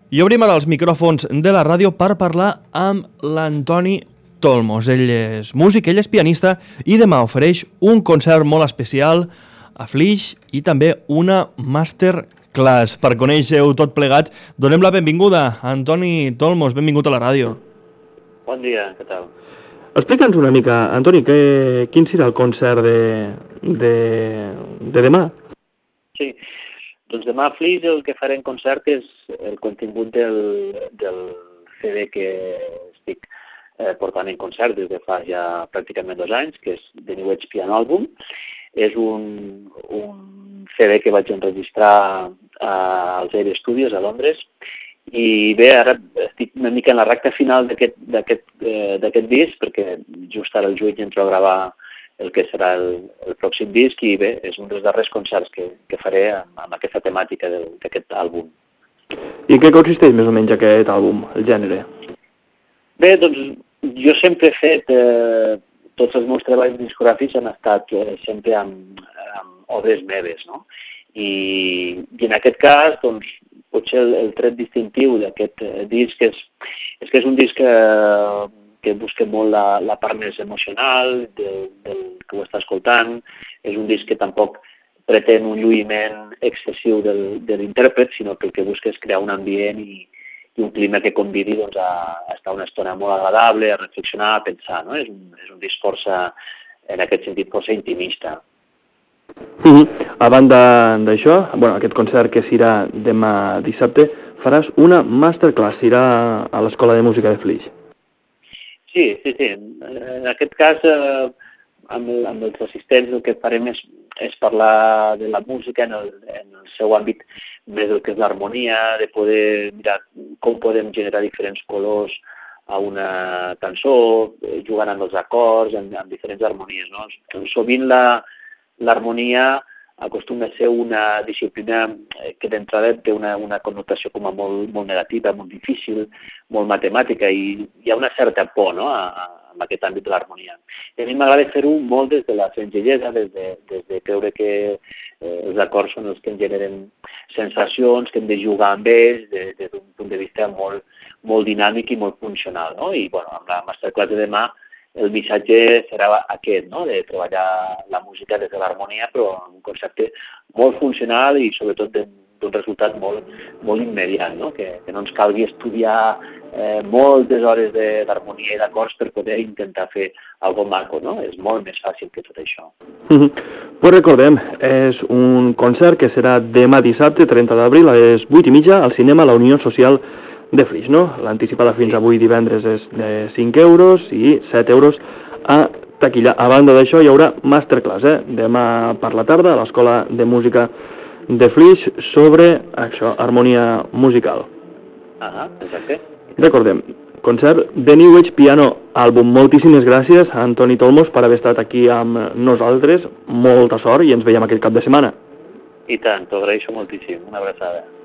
I obrim ara els micròfons de la ràdio per parlar amb l'Antoni Tolmos. Ell és músic, ell és pianista i demà ofereix un concert molt especial a Flix i també una masterclass. Per conèixer-ho tot plegat, donem la benvinguda a Antoni Tolmos. Benvingut a la ràdio. Bon dia, què tal? Explica'ns una mica, Antoni, quin serà el concert de demà? Sí, doncs demà a Flix el que faré en concert és el contingut del CD que estic portant en concert des de fa ja pràcticament 2 anys, que és The New Age Piano Album. És un CD que vaig enregistrar als Air Studios a Londres i bé, ara estic una mica en la recta final d'aquest disc perquè just ara al juny entro a gravar el que serà el pròxim disc i bé, és un dels darrers concerts que faré amb aquesta temàtica d'aquest àlbum. I què consisteix més o menys aquest àlbum, el gènere? Bé, doncs jo sempre he fet, tots els meus treballs discogràfics han estat sempre amb obres meves, no? I en aquest cas, doncs, potser el tret distintiu d'aquest disc és que és un disc que busca molt la part més emocional del que ho està escoltant. És un disc que tampoc pretén un lluïment excessiu de l'intèrpret, sinó que el que busca és crear un ambient i un clima que convidi doncs, a estar una estona molt agradable, a reflexionar, a pensar. No? És un disc força, en aquest sentit, força intimista. A banda d'això, aquest concert que serà demà dissabte, faràs una masterclass, serà a l'Escola de Música de Flix. Sí. En aquest cas, amb els assistents el que farem és parlar de la música en el seu àmbit més del que és l'harmonia, de poder mirar com podem generar diferents colors a una cançó, jugant amb els acords, amb diferents harmonies. No? Sovint l'harmonia acostuma a ser una disciplina que d'entrada té una connotació com a molt negativa, molt difícil, molt matemàtica, i hi ha una certa por, no?, en aquest àmbit de l'harmonia. A mi m'agrada fer-ho molt des de la senzillesa, des de creure que els acords són els que em generen sensacions, que hem de jugar amb ells des d'un punt de vista molt dinàmic i molt funcional. No? I amb la masterclass de demà el missatge serà aquest, no? De treballar la música des de l'harmonia, però amb un concepte molt funcional i sobretot d'un resultat molt immediat, no? Que no ens calgui estudiar moltes hores d'harmonia i d'acords per poder intentar fer alguna cosa maco, no? És molt més fàcil que tot això. Pues recordem, és un concert que serà demà dissabte, 30 d'abril, a les 8:30, al cinema La Unió Social de Flix, no? L'anticipada fins avui divendres és de 5 euros i 7 euros a taquilla. A banda d'això hi haurà masterclass, demà per la tarda a l'Escola de Música de Flix sobre això, harmonia musical. Exacte. Recordem, concert The New Age Piano Album. Moltíssimes gràcies a Antoni Tolmos per haver estat aquí amb nosaltres. Molta sort i ens veiem aquest cap de setmana. I tant, t'ho agraeixo moltíssim. Una abraçada.